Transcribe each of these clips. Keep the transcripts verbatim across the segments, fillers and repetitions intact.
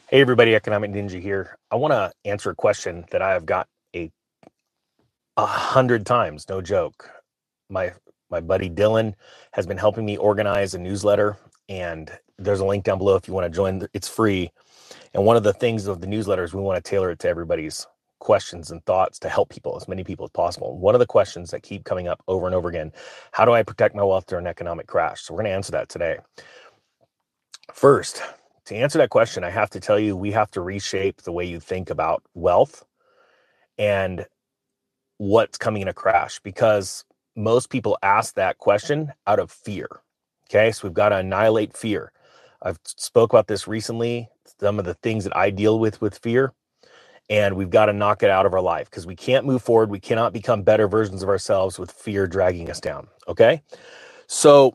Hey everybody, Economic Ninja here. I want to answer a question that I have got a a hundred times, no joke. My my buddy Dylan has been helping me organize a newsletter, and there's a link down below if you want to join. It's free. And one of the things of the newsletter is we want to tailor it to everybody's questions and thoughts to help people, as many people as possible. One of the questions that keep coming up over and over again: how do I protect my wealth during an economic crash? So we're going to answer that today. First, to answer that question, I have to tell you, we have to reshape the way you think about wealth and what's coming in a crash, because most people ask that question out of fear. Okay, so we've got to annihilate fear. I've spoke about this recently, some of the things that I deal with with fear, and we've got to knock it out of our life because we can't move forward. We cannot become better versions of ourselves with fear dragging us down. Okay, so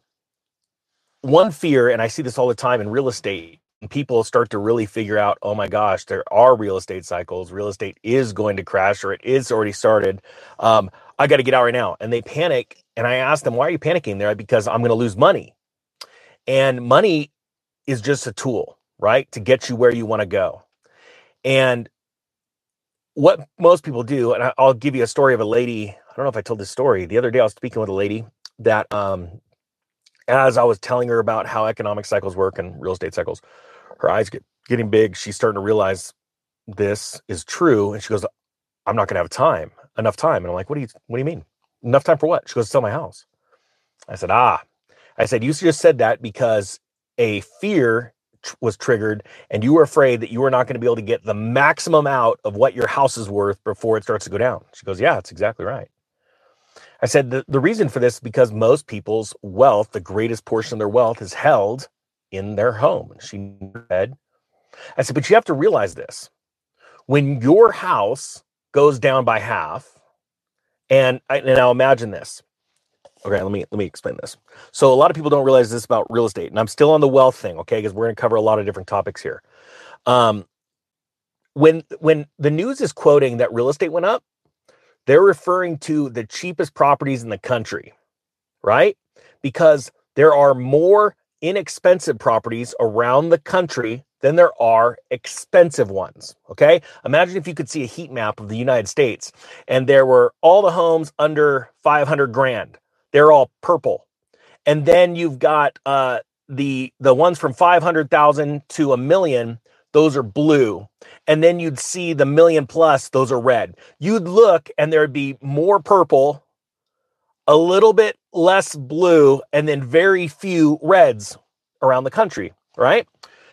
one fear, and I see this all the time in real estate, and people start to really figure out, oh my gosh, there are real estate cycles. Real estate is going to crash, or it is already started. Um, I got to get out right now. And they panic. And I ask them, why are you panicking? They're like, because I'm going to lose money. And money is just a tool, right, to get you where you want to go. And what most people do, and I'll give you a story of a lady. I don't know if I told this story. The other day I was speaking with a lady that, um, as I was telling her about how economic cycles work and real estate cycles, her eyes get getting big. She's starting to realize this is true. And she goes, I'm not going to have time, enough time. And I'm like, what do you, what do you mean? Enough time for what? She goes, to sell my house. I said, ah, I said, you just said that because a fear tr- was triggered and you were afraid that you were not going to be able to get the maximum out of what your house is worth before it starts to go down. She goes, yeah, that's exactly right. I said, the, the reason for this is because most people's wealth, the greatest portion of their wealth is held in their home. And she said, I said, but you have to realize this. When your house goes down by half, and, I, and now imagine this. Okay, let me let me explain this. So a lot of people don't realize this about real estate, and I'm still on the wealth thing, okay, because we're going to cover a lot of different topics here. Um, when when the news is quoting that real estate went up, they're referring to the cheapest properties in the country, right? Because there are more inexpensive properties around the country than there are expensive ones, okay? Imagine if you could see a heat map of the United States and there were all the homes under five hundred grand. They're all purple. And then you've got uh, the the ones from five hundred thousand to a million, those are blue. And then you'd see the million plus, those are red. You'd look and there'd be more purple, a little bit less blue, and then very few reds around the country, right?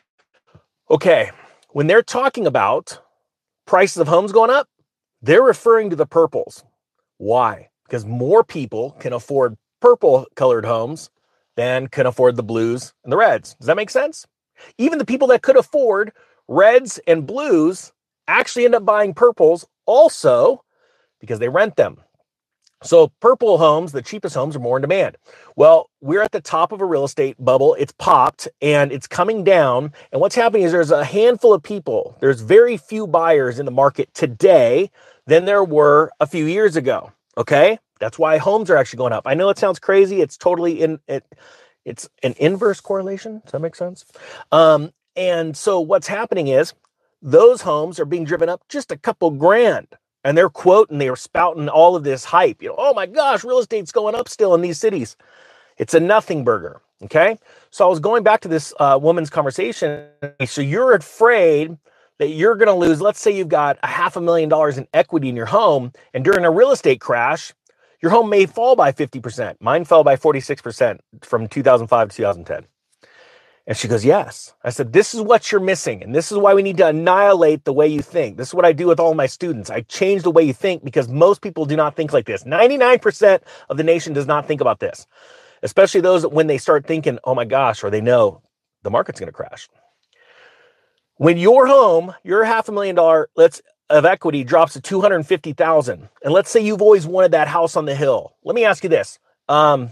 Okay, when they're talking about prices of homes going up, they're referring to the purples. Why? Because more people can afford purple colored homes than can afford the blues and the reds. Does that make sense? Even the people that could afford reds and blues actually end up buying purples also because they rent them. So purple homes, the cheapest homes, are more in demand. Well, we're at the top of a real estate bubble. It's popped and it's coming down. And what's happening is there's a handful of people. There's very few buyers in the market today than there were a few years ago. Okay? That's why homes are actually going up. I know it sounds crazy. It's totally in it. It's an inverse correlation. Does that make sense? Um, and so what's happening is those homes are being driven up just a couple grand. And they're quoting, they're spouting all of this hype. You know, oh my gosh, real estate's going up still in these cities. It's a nothing burger. Okay. So I was going back to this uh, woman's conversation. So you're afraid that you're going to lose, let's say you've got a half a million dollars in equity in your home, and during a real estate crash, your home may fall by fifty percent. Mine fell by forty-six percent from two thousand five to two thousand ten. And she goes, yes. I said, this is what you're missing. And this is why we need to annihilate the way you think. This is what I do with all my students. I change the way you think because most people do not think like this. ninety-nine percent of the nation does not think about this, especially those that when they start thinking, oh my gosh, or they know the market's going to crash. When your home, your half a million dollar let's of equity drops to two hundred fifty thousand, and let's say you've always wanted that house on the hill. Let me ask you this. Um,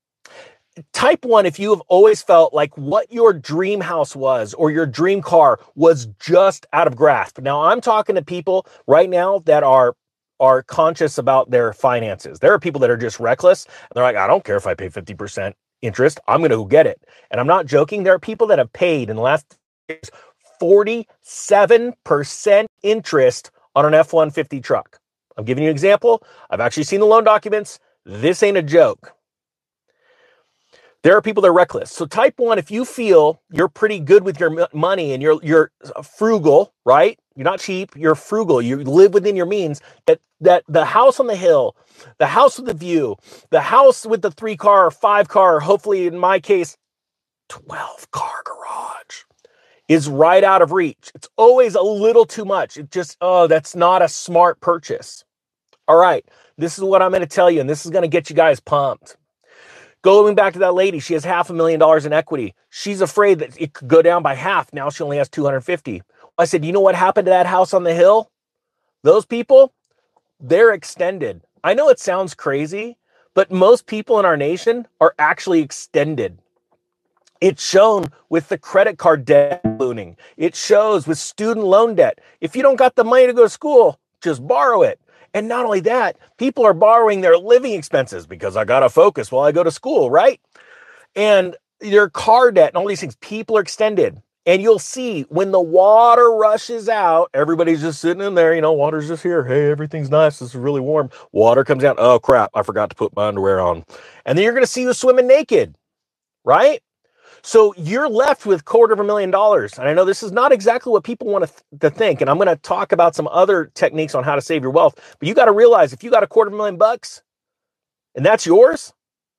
Type one, if you have always felt like what your dream house was or your dream car was just out of grasp. Now, I'm talking to people right now that are are conscious about their finances. There are people that are just reckless. And they're like, I don't care if I pay fifty percent interest. I'm going to go get it. And I'm not joking. There are people that have paid in the last years forty-seven percent interest on an F one fifty truck. I'm giving you an example. I've actually seen the loan documents. This ain't a joke. There are people that are reckless. So type one, if you feel you're pretty good with your money and you're you're frugal, right? You're not cheap, you're frugal, you live within your means, that that the house on the hill, the house with the view, the house with the three car or five car, hopefully in my case, twelve car garage is right out of reach. It's always a little too much. It just, oh, that's not a smart purchase. All right, this is what I'm going to tell you, and this is going to get you guys pumped. Going back to that lady, she has half a million dollars in equity. She's afraid that it could go down by half. Now she only has two hundred fifty. I said, you know what happened to that house on the hill? Those people, they're extended. I know it sounds crazy, but most people in our nation are actually extended. It's shown with the credit card debt ballooning. It shows with student loan debt. If you don't got the money to go to school, just borrow it. And not only that, people are borrowing their living expenses because I got to focus while I go to school, right? And their car debt and all these things, people are extended. And you'll see when the water rushes out, everybody's just sitting in there, you know, water's just here. Hey, everything's nice. This is really warm. Water comes down. Oh, crap. I forgot to put my underwear on. And then you're going to see you swimming naked, right? So you're left with quarter of a million dollars. And I know this is not exactly what people want to, th- to think. And I'm going to talk about some other techniques on how to save your wealth. But you got to realize if you got a quarter of a million bucks and that's yours,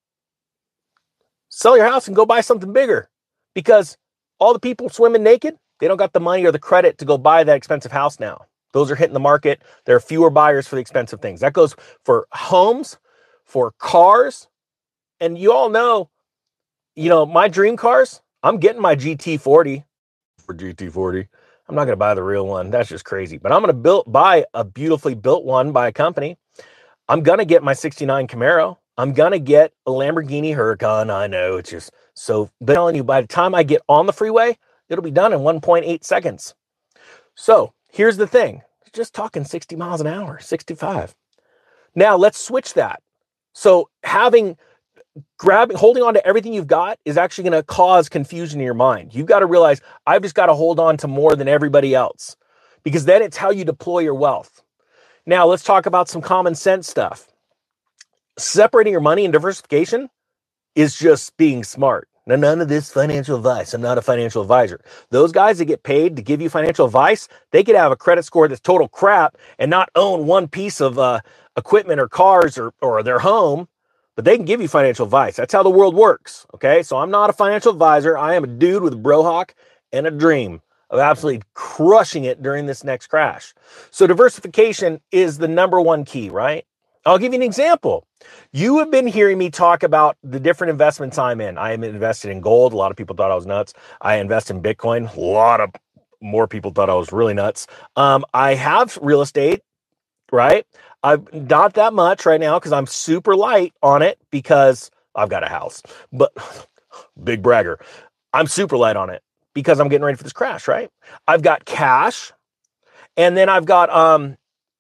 sell your house and go buy something bigger, because all the people swimming naked, they don't got the money or the credit to go buy that expensive house now. Those are hitting the market. There are fewer buyers for the expensive things. That goes for homes, for cars. And you all know, you know, my dream cars, I'm getting my G T forty for G T forty. I'm not going to buy the real one. That's just crazy. But I'm going to build, buy a beautifully built one by a company. I'm going to get my sixty-nine Camaro. I'm going to get a Lamborghini Huracan. I know it's just so, but I'm telling you, by the time I get on the freeway, it'll be done in one point eight seconds. So here's the thing. Just talking sixty miles an hour, sixty-five. Now let's switch that. So having grabbing, holding on to everything you've got is actually going to cause confusion in your mind. You've got to realize I've just got to hold on to more than everybody else, because then it's how you deploy your wealth. Now let's talk about some common sense stuff. Separating your money and diversification is just being smart. Now, none of this financial advice. I'm not a financial advisor. Those guys that get paid to give you financial advice, they could have a credit score that's total crap and not own one piece of uh, equipment or cars or, or their home, but they can give you financial advice. That's how the world works. Okay. So I'm not a financial advisor. I am a dude with a brohawk and a dream of absolutely crushing it during this next crash. So diversification is the number one key, right? I'll give you an example. You have been hearing me talk about the different investments I'm in. I am invested in gold. A lot of people thought I was nuts. I invest in Bitcoin. A lot of more people thought I was really nuts. Um, I have real estate, right? I've not that much right now because I'm super light on it because I've got a house. But big bragger. I'm super light on it because I'm getting ready for this crash, right? I've got cash, and then I've got um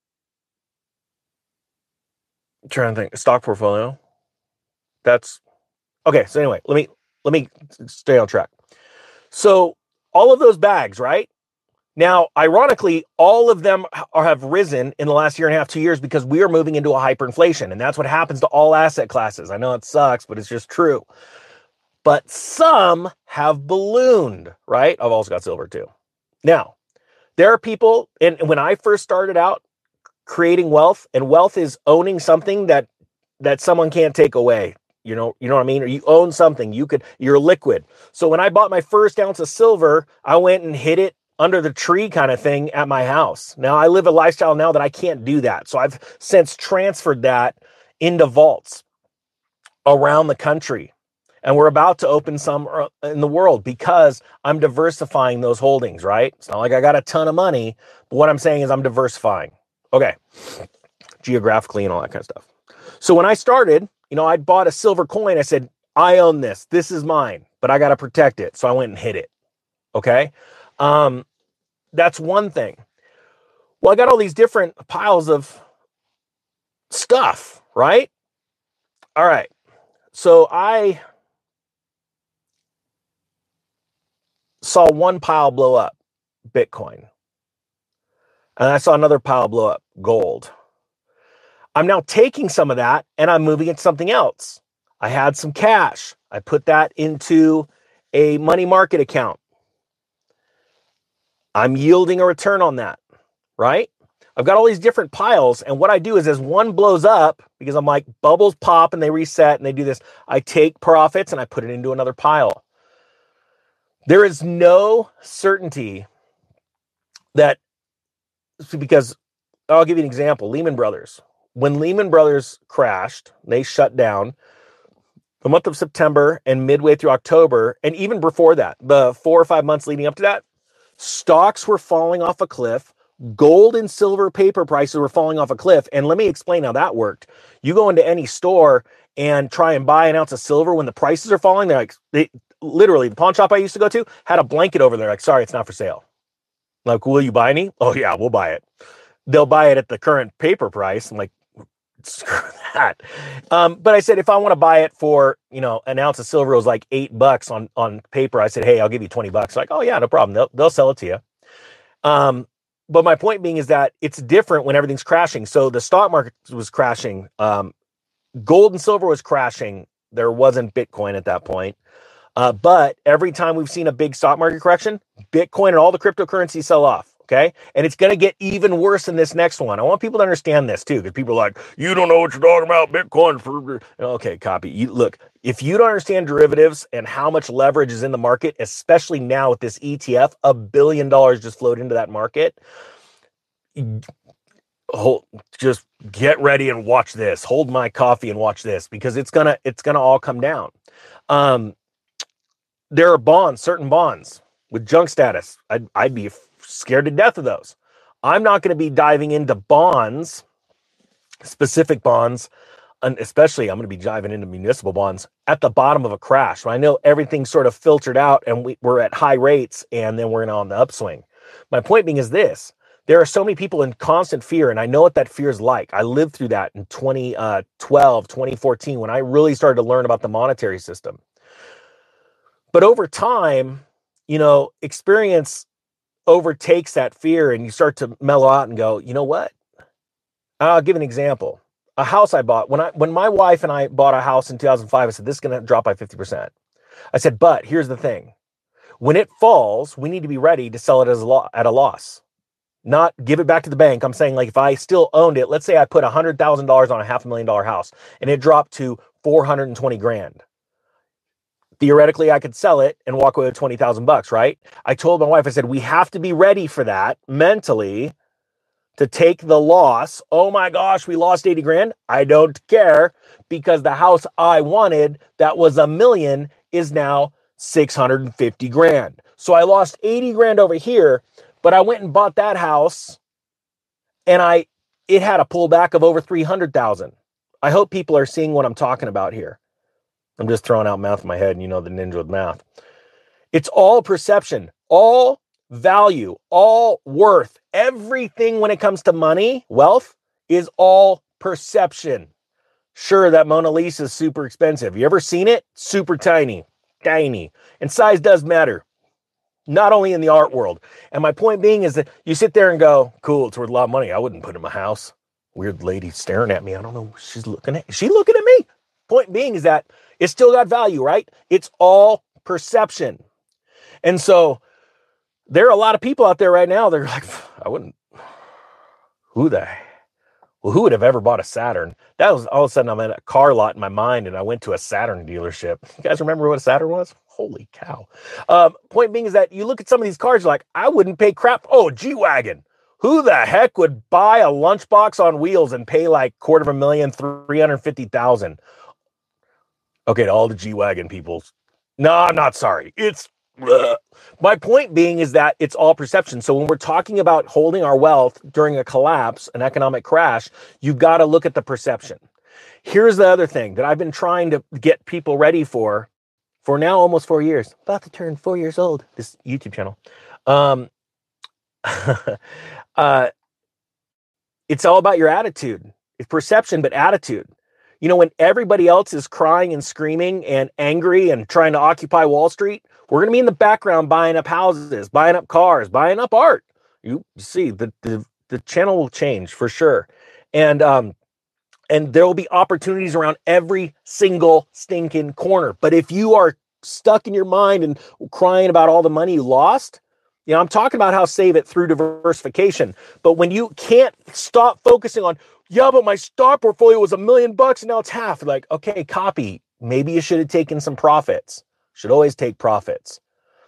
I'm trying to think, stock portfolio. That's okay. So anyway, let me let me stay on track. So all of those bags, right? Now, ironically, all of them are, have risen in the last year and a half, two years, because we are moving into a hyperinflation. And that's what happens to all asset classes. I know it sucks, but it's just true. But some have ballooned, right? I've also got silver too. Now, there are people, and when I first started out creating wealth, and wealth is owning something that that someone can't take away. You know, you know what I mean? Or you own something, you could, you're liquid. So when I bought my first ounce of silver, I went and hid it under the tree kind of thing at my house. Now I live a lifestyle now that I can't do that. So I've since transferred that into vaults around the country. And we're about to open some in the world because I'm diversifying those holdings, right? It's not like I got a ton of money, but what I'm saying is I'm diversifying. Okay. Geographically and all that kind of stuff. So when I started, you know, I bought a silver coin. I said, I own this. This is mine, but I got to protect it. So I went and hid it. Okay. Um, that's one thing. Well, I got all these different piles of stuff, right? All right. So I saw one pile blow up. Bitcoin. And I saw another pile blow up, gold. I'm now taking some of that and I'm moving it to something else. I had some cash. I put that into a money market account. I'm yielding a return on that, right? I've got all these different piles. And what I do is as one blows up, because I'm like, bubbles pop and they reset and they do this, I take profits and I put it into another pile. There is no certainty that, because I'll give you an example. Lehman Brothers. When Lehman Brothers crashed, they shut down the month of September and midway through October. And even before that, the four or five months leading up to that, stocks were falling off a cliff. Gold and silver paper prices were falling off a cliff. And let me explain how that worked. You go into any store and try and buy an ounce of silver when the prices are falling. They're like, they literally, the pawn shop I used to go to had a blanket over there. Like, sorry, it's not for sale. Like, will you buy any? Oh yeah, we'll buy it. They'll buy it at the current paper price. I'm like, screw that. Um, but I said, if I want to buy it for, you know, an ounce of silver was like eight bucks on, on paper. I said, hey, I'll give you twenty bucks. Like, oh yeah, no problem. They'll, they'll sell it to you. Um, but my point being is that it's different when everything's crashing. So the stock market was crashing. Um, gold and silver was crashing. There wasn't Bitcoin at that point. Uh, but every time we've seen a big stock market correction, Bitcoin and all the cryptocurrencies sell off. Okay. And it's going to get even worse in this next one. I want people to understand this too, because people are like, you don't know what you're talking about. Bitcoin. For... Okay. Copy. You look, if you don't understand derivatives and how much leverage is in the market, especially now with this E T F, a billion dollars just flowed into that market. Hold, just get ready and watch this. Hold my coffee and watch this, because it's going to, it's going to all come down. Um, there are bonds, certain bonds with junk status. I'd, I'd be scared to death of those. I'm not going to be diving into bonds, specific bonds, and especially I'm going to be diving into municipal bonds at the bottom of a crash. I know everything's sort of filtered out and we, we're at high rates and then we're on the upswing. My point being is this. There are so many people in constant fear, and I know what that fear is like. I lived through that in twenty twelve, twenty fourteen, when I really started to learn about the monetary system. But over time, you know, experience overtakes that fear and you start to mellow out and go, you know what? I'll give an example. A house I bought, when I when my wife and I bought a house in two thousand five, I said, this is going to drop by fifty percent. I said, but here's the thing. When it falls, we need to be ready to sell it as a lo- at a loss, not give it back to the bank. I'm saying, like, if I still owned it, let's say I put one hundred thousand dollars on a half a million dollar house and it dropped to four hundred twenty grand. Theoretically, I could sell it and walk away with twenty thousand bucks, right? I told my wife, I said, we have to be ready for that mentally to take the loss. Oh my gosh, we lost eighty grand. I don't care, because the house I wanted that was a million is now six hundred fifty grand. So I lost eighty grand over here, but I went and bought that house and I, it had a pullback of over three hundred thousand. I hope people are seeing what I'm talking about here. I'm just throwing out math in my head, and you know the ninja with math. It's all perception, all value, all worth. Everything when it comes to money, wealth, is all perception. Sure, that Mona Lisa is super expensive. You ever seen it? Super tiny, tiny. And size does matter, not only in the art world. And my point being is that you sit there and go, cool, it's worth a lot of money. I wouldn't put it in my house. Weird lady staring at me. I don't know. She's looking at, is she looking at me? Point being is that it's still got value, right? It's all perception. And so there are a lot of people out there right now. They're like, I wouldn't, who the, well, who would have ever bought a Saturn? That was all of a sudden I'm at a car lot in my mind and I went to a Saturn dealership. You guys remember what a Saturn was? Holy cow. Um, point being is that you look at some of these cars, you're like, I wouldn't pay crap. Oh, G-Wagon. Who the heck would buy a lunchbox on wheels and pay like quarter of a million, three hundred fifty thousand? Okay, to all the G-Wagon people. No, I'm not sorry. It's, ugh. My point being is that it's all perception. So when we're talking about holding our wealth during a collapse, an economic crash, you've got to look at the perception. Here's the other thing that I've been trying to get people ready for, for now almost four years. About to turn four years old, this YouTube channel. Um, uh, it's all about your attitude. It's perception, but attitude. You know, when everybody else is crying and screaming and angry and trying to occupy Wall Street, We're going to be in the background buying up houses, buying up cars, buying up art. You see, the the, the channel will change for sure. And um, and there will be opportunities around every single stinking corner. But if you are stuck in your mind and crying about all the money you lost, you know, I'm talking about how to save it through diversification. But when you can't stop focusing on, yeah, but my stock portfolio was a million bucks and now it's half. Like, okay, copy. Maybe you should have taken some profits. Should always take profits.